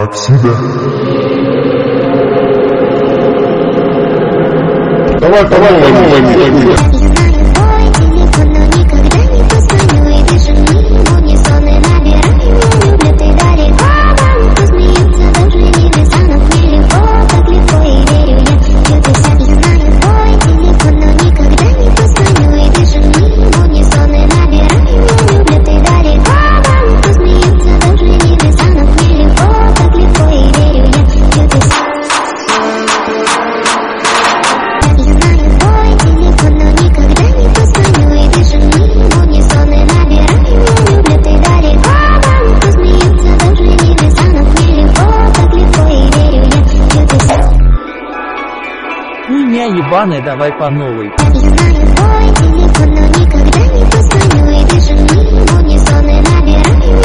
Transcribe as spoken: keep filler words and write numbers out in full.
отсюда. Давай, давай, давай, давай. Хуйня ебаная, давай по новой. Я знаю твой телефон, но никогда не позвоню. И даже мне в унисон и набираю.